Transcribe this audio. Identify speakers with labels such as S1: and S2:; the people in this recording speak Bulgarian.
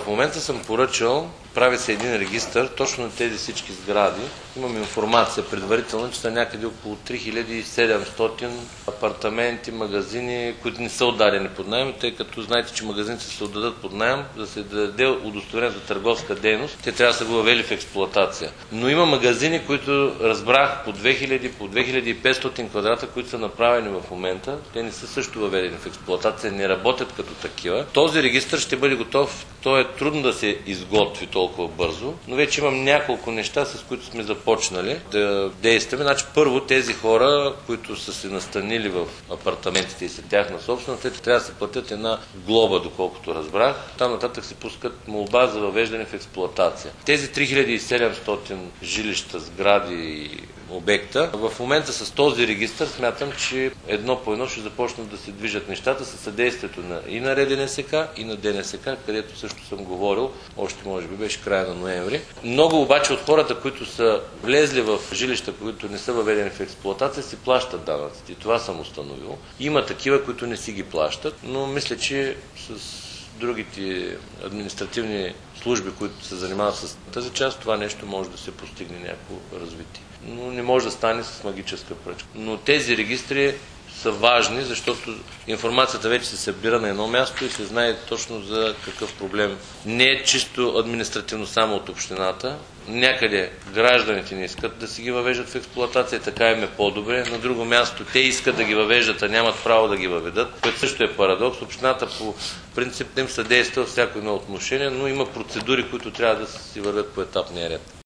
S1: В момента съм поръчал, прави се един регистър, точно на тези всички сгради. Имам информация предварително, че са някъде около 3700 апартаменти, магазини, които не са отдадени под наем, тъй като знаете, че магазините се отдадат под наем, да се даде удостоверение за търговска дейност, те трябва да са го въвели в експлоатация. Но има магазини, които разбрах по 2000, по 2500 квадрата, които са направени в момента, те не са също въведени в експлоатация, не работят като такива. Този регистър ще бъде готов, то е трудно да се изготви толкова бързо, но вече имам няколко неща, с които сме започнали да действаме. Значи, първо, тези хора, които са се настанили в апартаментите и са тяхна собственост, те трябва да се платят една глоба, доколкото разбрах. Там нататък се пускат молба за въвеждане в експлоатация. Тези 3700 жилища, сгради и обекта, в момента с този регистър смятам, че едно по едно ще започнат да се движат нещата със съдействието и на РДНСК, и на ДНСК, където също съм говорил, още може би беше края на ноември. Много обаче от хората, които са влезли в жилища, които не са въведени в експлоатация, си плащат данъците. И това съм установил. Има такива, които не си ги плащат, но мисля, че с другите административни служби, които се занимават с тази част, това нещо може да се постигне някакво развитие. Но не може да стане с магическа пръчка. Но тези регистри са важни, защото информацията вече се събира на едно място и се знае точно за какъв проблем. Не е чисто административно само от общината. Някъде гражданите не искат да си ги въвеждат в експлоатация, така им е по-добре. На друго място те искат да ги въвеждат, а нямат право да ги въведат, което също е парадокс. Общината по принцип им съдейства всяко едно отношение, но има процедури, които трябва да си вървят по етапния ред.